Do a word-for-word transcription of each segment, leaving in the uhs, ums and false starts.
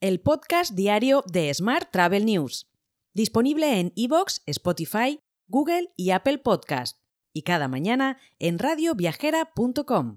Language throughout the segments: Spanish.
el podcast diario de Smart Travel News, disponible en iVoox, Spotify, Google y Apple Podcast, y cada mañana en radio viajera punto com.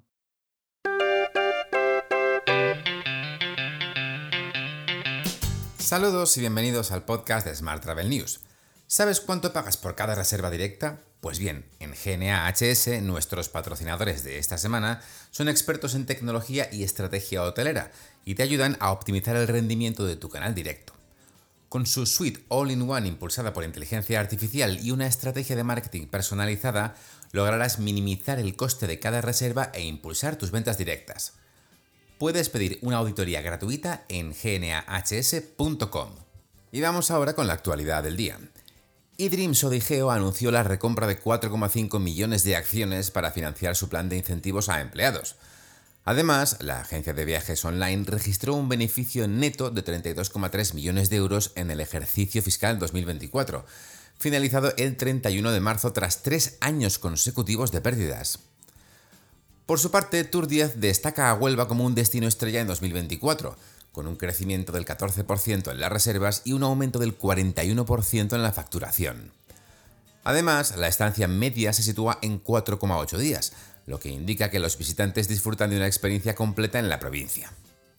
Saludos y bienvenidos al podcast de Smart Travel News. ¿Sabes cuánto pagas por cada reserva directa? Pues bien, en G N A H S, nuestros patrocinadores de esta semana son expertos en tecnología y estrategia hotelera y te ayudan a optimizar el rendimiento de tu canal directo. Con su suite All-in-One impulsada por inteligencia artificial y una estrategia de marketing personalizada, lograrás minimizar el coste de cada reserva e impulsar tus ventas directas. Puedes pedir una auditoría gratuita en g n a h s punto com. Y vamos ahora con la actualidad del día. eDreams o Digeo anunció la recompra de cuatro coma cinco millones de acciones para financiar su plan de incentivos a empleados. Además, la agencia de viajes online registró un beneficio neto de treinta y dos coma tres millones de euros en el ejercicio fiscal dos mil veinticuatro, finalizado el treinta y uno de marzo tras tres años consecutivos de pérdidas. Por su parte, Tour diez destaca a Huelva como un destino estrella en dos mil veinticuatro, con un crecimiento del catorce por ciento en las reservas y un aumento del cuarenta y uno por ciento en la facturación. Además, la estancia media se sitúa en cuatro coma ocho días, lo que indica que los visitantes disfrutan de una experiencia completa en la provincia.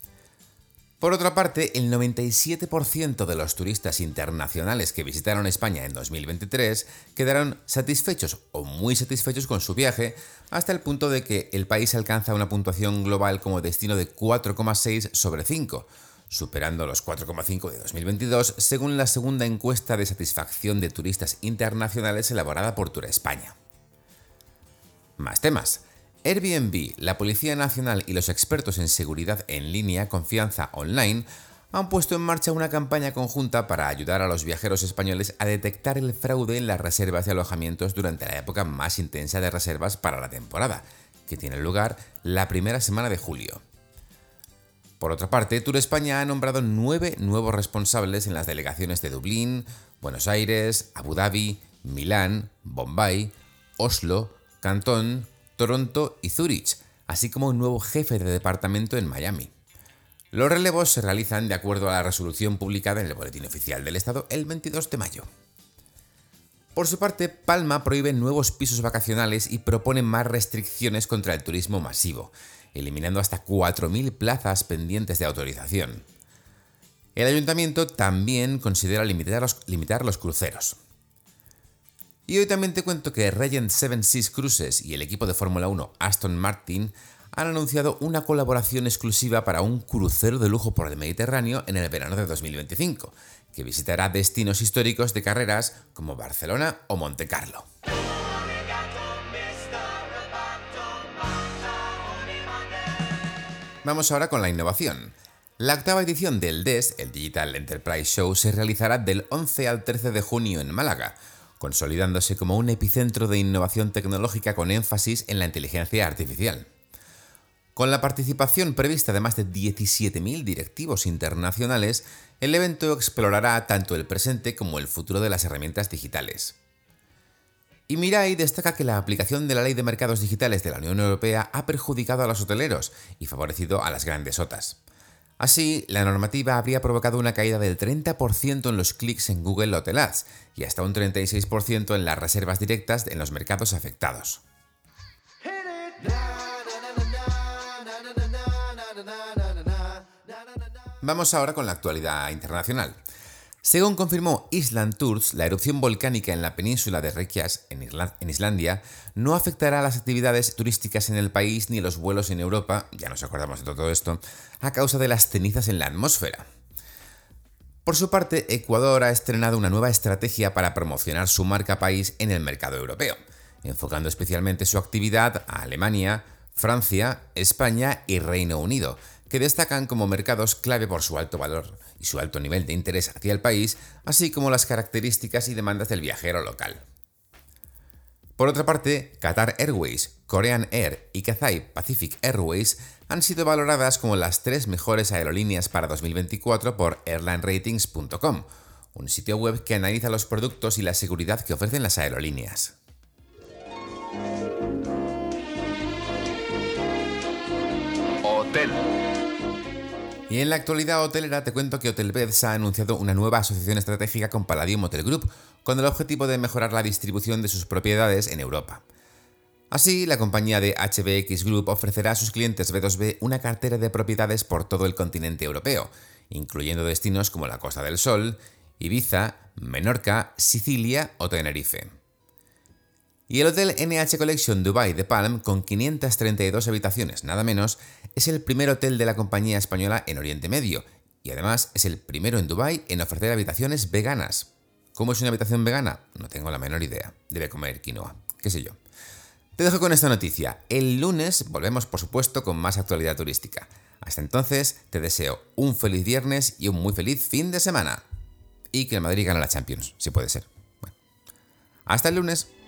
Por otra parte, el noventa y siete por ciento de los turistas internacionales que visitaron España en dos mil veintitrés quedaron satisfechos o muy satisfechos con su viaje, hasta el punto de que el país alcanza una puntuación global como destino de cuatro coma seis sobre cinco, superando los cuatro coma cinco de dos mil veintidós, según la segunda encuesta de satisfacción de turistas internacionales elaborada por Tour España. Más temas. Airbnb, la Policía Nacional y los expertos en seguridad en línea Confianza Online han puesto en marcha una campaña conjunta para ayudar a los viajeros españoles a detectar el fraude en las reservas de alojamientos durante la época más intensa de reservas para la temporada, que tiene lugar la primera semana de julio. Por otra parte, Tour España ha nombrado nueve nuevos responsables en las delegaciones de Dublín, Buenos Aires, Abu Dhabi, Milán, Bombay, Oslo, Cantón, Toronto y Zúrich, así como un nuevo jefe de departamento en Miami. Los relevos se realizan de acuerdo a la resolución publicada en el Boletín Oficial del Estado el veintidós de mayo. Por su parte, Palma prohíbe nuevos pisos vacacionales y propone más restricciones contra el turismo masivo, eliminando hasta cuatro mil plazas pendientes de autorización. El ayuntamiento también considera limitar los, limitar los cruceros. Y hoy también te cuento que Regent Seven Seas Cruises y el equipo de Fórmula uno Aston Martin han anunciado una colaboración exclusiva para un crucero de lujo por el Mediterráneo en el verano de dos mil veinticinco, que visitará destinos históricos de carreras como Barcelona o Montecarlo. Vamos ahora con la innovación. La octava edición del D E S, el Digital Enterprise Show, se realizará del once al trece de junio en Málaga, consolidándose como un epicentro de innovación tecnológica con énfasis en la inteligencia artificial. Con la participación prevista de más de diecisiete mil directivos internacionales, el evento explorará tanto el presente como el futuro de las herramientas digitales. Y Mirai destaca que la aplicación de la Ley de Mercados Digitales de la Unión Europea ha perjudicado a los hoteleros y favorecido a las grandes otas. Así, la normativa habría provocado una caída del treinta por ciento en los clics en Google Hotel Ads y hasta un treinta y seis por ciento en las reservas directas en los mercados afectados. Vamos ahora con la actualidad internacional. Según confirmó Island Tours, la erupción volcánica en la península de Reykjavik, en, Irla- en Islandia, no afectará a las actividades turísticas en el país ni los vuelos en Europa, ya nos acordamos de todo esto, a causa de las cenizas en la atmósfera. Por su parte, Ecuador ha estrenado una nueva estrategia para promocionar su marca país en el mercado europeo, enfocando especialmente su actividad a Alemania, Francia, España y Reino Unido, que destacan como mercados clave por su alto valor y su alto nivel de interés hacia el país, así como las características y demandas del viajero local. Por otra parte, Qatar Airways, Korean Air y Cathay Pacific Airways han sido valoradas como las tres mejores aerolíneas para dos mil veinticuatro por airline ratings punto com, un sitio web que analiza los productos y la seguridad que ofrecen las aerolíneas. Hotel. Y en la actualidad hotelera te cuento que Hotelbeds ha anunciado una nueva asociación estratégica con Palladium Hotel Group, con el objetivo de mejorar la distribución de sus propiedades en Europa. Así, la compañía de H B X Group ofrecerá a sus clientes B dos B una cartera de propiedades por todo el continente europeo, incluyendo destinos como la Costa del Sol, Ibiza, Menorca, Sicilia o Tenerife. Y el hotel N H Collection Dubai de Palm, con quinientas treinta y dos habitaciones nada menos, es el primer hotel de la compañía española en Oriente Medio, y además es el primero en Dubái en ofrecer habitaciones veganas. ¿Cómo es una habitación vegana? No tengo la menor idea. Debe comer quinoa, qué sé yo. Te dejo con esta noticia. El lunes volvemos, por supuesto, con más actualidad turística. Hasta entonces, te deseo un feliz viernes y un muy feliz fin de semana. Y que el Madrid gane la Champions, si puede ser. Bueno. Hasta el lunes.